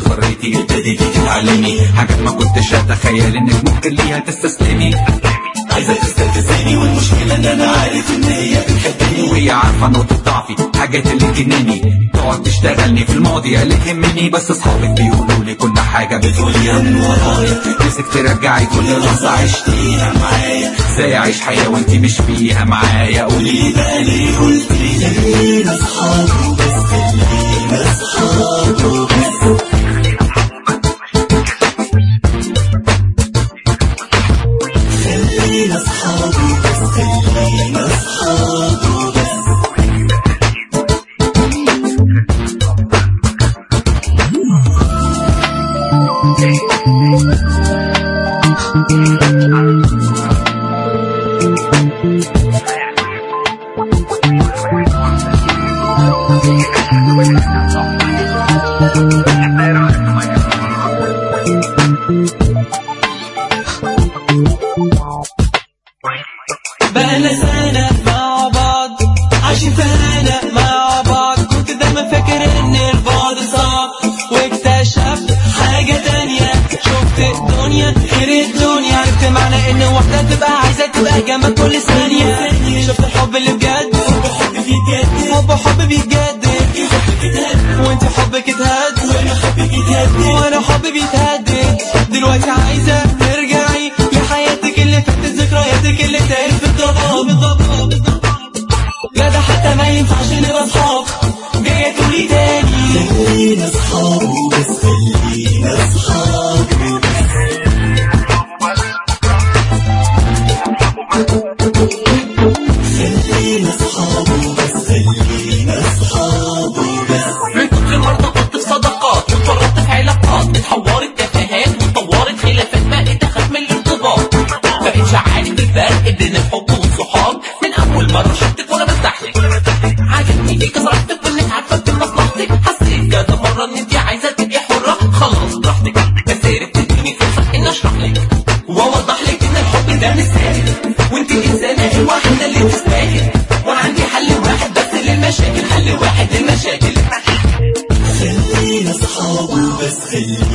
اتغريتي ابتديتي تتعلمي حاجات ما كنتش اتخيل انك ممكن ليها تستسلمي. عايزة تستفزني والمشكلة ان انا عارف ان هي بتحبني وهي عارفة نقطة ضعفي حاجات اللي تجنني. تقعد تشتغلني في الماضي اللي تهمني بس اصحابك بيقولوا لي كل حاجة بتقوليها من ورايا. نفسك ترجعي كل لحظة عشتيها معايا. ازاي اعيش حياة وانتي مش فيها معايا؟ قولي بقى ليه قلتي خلينا اصحاب وبس، خلينا اصحاب وبس. خلينا اصحاب وبس، خلينا اصحاب وبس. بقالنا سنة مع بعض عايشين في هنا مع بعض. كنت دايما فاكر ان البعد صعب واكتشفت حاجة تانية. شفت الدنيا غير الدنيا، عرفت معنى ان واحدة تبقى عايزة تبقى جنبك كل ثانية. شفت الحب اللي بجد، حب بيتجدد، وانت حبك اتهد وانا حبي بيتهدد. دلوقتي عايزة ترجعي لحياتك اللي فاتت، ذكرياتك اللي تاهت في الضباب. لا ده حتى ما ينفعش نبقى اصحاب، جاية تقولي تاني خلينا اصحاب وبس، خلينا اصحاب وبس. خلينا اصحاب وبس، خلينا اصحاب وبس. من كتر ما ارتبطت في صداقات واتورطت في علاقات، اتحورت تفاهات واتطورت خلافات، بقيت اخاف من الارتباط. مبقتش عارف الفرق بين الحب والصحاب. من اول مرة شفتك وانا برتاحلك، عجبني فيك صراحتك وانك عارفة بمصلحتك. حسيت كذا مرة ان انتي عايزة تبقي حرة، خلاص براحتك. بس عرفت تديني فرصة ان اشرح لك واوضح لك ان الحب ده مش سهل، وانتي الانسانة الوحيدة اللي تستاهل. وانا عندي حل واحد بس للمشاكل، حل واحد للمشاكل. خلينا اصحاب وبس، خلينا